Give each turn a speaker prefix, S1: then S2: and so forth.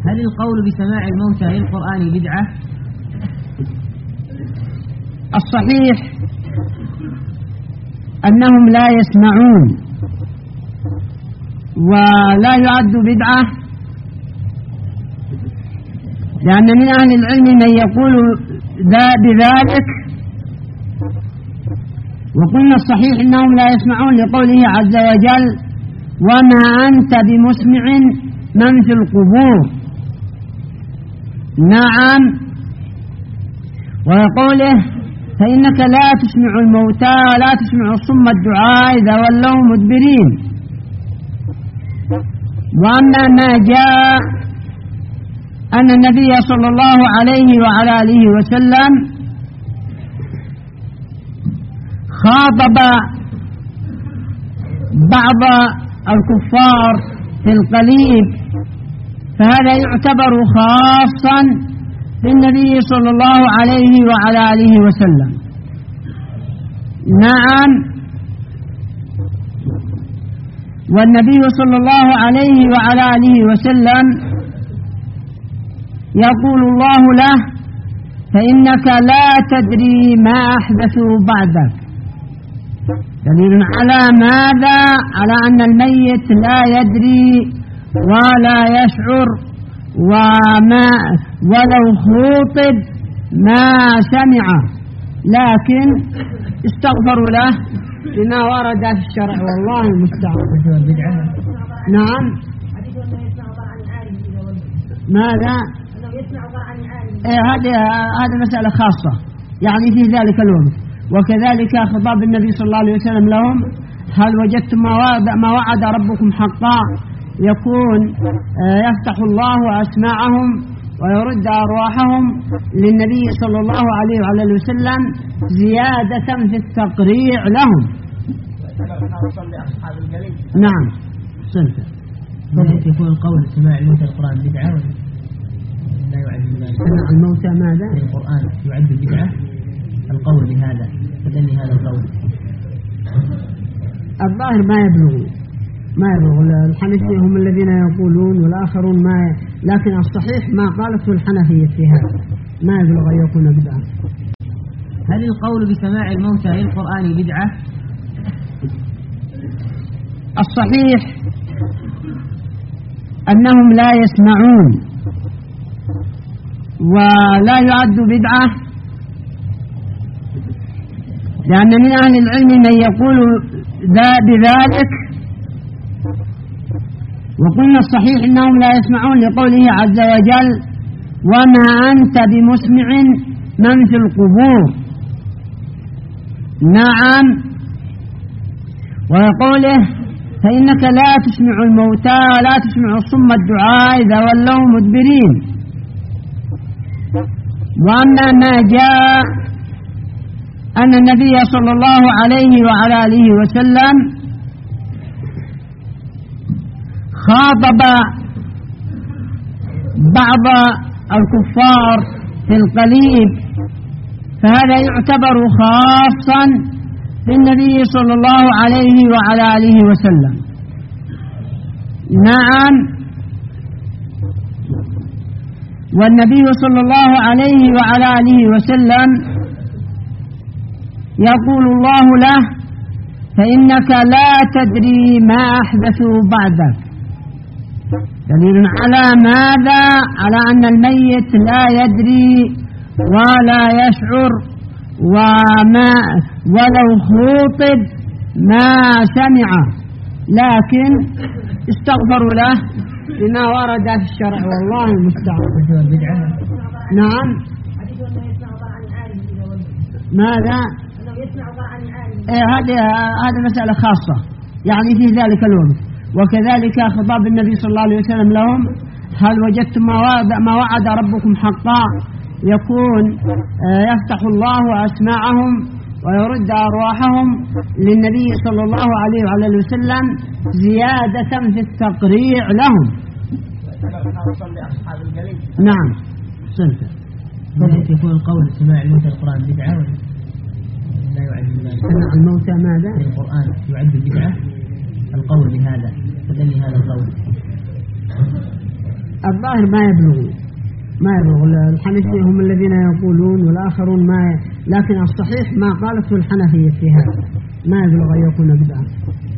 S1: هل القول بسماع الموتى للقرآن بدعة؟
S2: الصحيح أنهم لا يسمعون، ولا يعد بدعة، لأن من أهل العلم من يقول بذلك، وقلنا الصحيح أنهم لا يسمعون لقوله عز وجل: وما أنت بمسمع من في القبور. نعم، ويقوله: فإنك لا تسمع الموتى ولا تسمع الصم الدعاء إذا ولوا مدبرين. وأما ما جاء أن النبي صلى الله عليه وعلى آله وسلم خاطب بعض الكفار في القليب، فهذا يعتبر خاصا بالنبي صلى الله عليه وعلى آله وسلم. نعم، والنبي صلى الله عليه وعلى آله وسلم يقول الله له: فإنك لا تدري ما أحدثوا بعدك. دليل على ماذا؟ على أن الميت لا يدري ولا يشعر، ولو خوطب ما سمع، لكن استغفروا له بما ورد في الشرع، والله المستعان. نعم، ماذا؟ هذه مسألة خاصة، يعني في ذلك الوقت. وكذلك خطاب النبي صلى الله عليه وسلم لهم: هل وجدتم ما وعد ربكم حقا؟ يكون يفتح الله أسماعهم ويرد أرواحهم للنبي صلى الله عليه وعلى وسلم زيادة في التقريع لهم. نعم، صنف.
S1: يكون القول سماع الموتى القرآن بدعة لا يعد ذلك؟
S2: سماع الموتى ماذا؟
S1: القرآن يعد بدعة؟ القول بهذا، فدني هذا القول.
S2: الظاهر ما يبلغ الحنفية هم الذين يقولون، والآخرون ما لكن الصحيح ما قالته الحنفية في هذا، ما يبلغ أن يكون بدعة.
S1: هل القول بسماع الموتى للقرآن بدعة؟
S2: الصحيح أنهم لا يسمعون، ولا يعد بدعة، لأن من أهل العلم من يقول بذلك، وقلنا الصحيح أنهم لا يسمعون لقوله عز وجل: وما أنت بمسمع من في القبور. نعم، ويقوله: فإنك لا تسمع الموتى ولا تسمع الصم الدعاء إذا ولوا مدبرين. وأما ما جاء أن النبي صلى الله عليه وعلى آله وسلم خاطب بعض الكفار في القليب، فهذا يعتبر خاصا بالنبي صلى الله عليه وعلى آله وسلم. نعم، والنبي صلى الله عليه وعلى آله وسلم يقول الله له: فإنك لا تدري ما أحدثوا بعدك. دليل على ماذا؟ على أن الميت لا يدري ولا يشعر، ولو خوطب ما سمع، لكن استغفروا له بما ورد في الشرع، والله المستعان. نعم، ماذا؟ هذه مسألة خاصة، يعني في ذلك الوقت. وكذلك خطاب النبي صلى الله عليه وسلم لهم: هل وجدتم ما وعد ربكم حقا؟ يكون يفتح الله أسماعهم ويرد أرواحهم للنبي صلى الله عليه وعلى وسلم زيادة في التقريع لهم. نعم، صنف.
S1: يكون القول سماع الموتى القرآن بدعة لا يعد ذلك؟
S2: سماع الموتى ماذا؟
S1: القرآن يعد بدعة؟ القول بهذا، فدني هذا القول.
S2: الظاهر ما يبلغ الحنفية هم الذين يقولون والآخرون ما، لكن الصحيح ما قالته الحنفية في هذا، ما يبلغ أن يكون بدعة.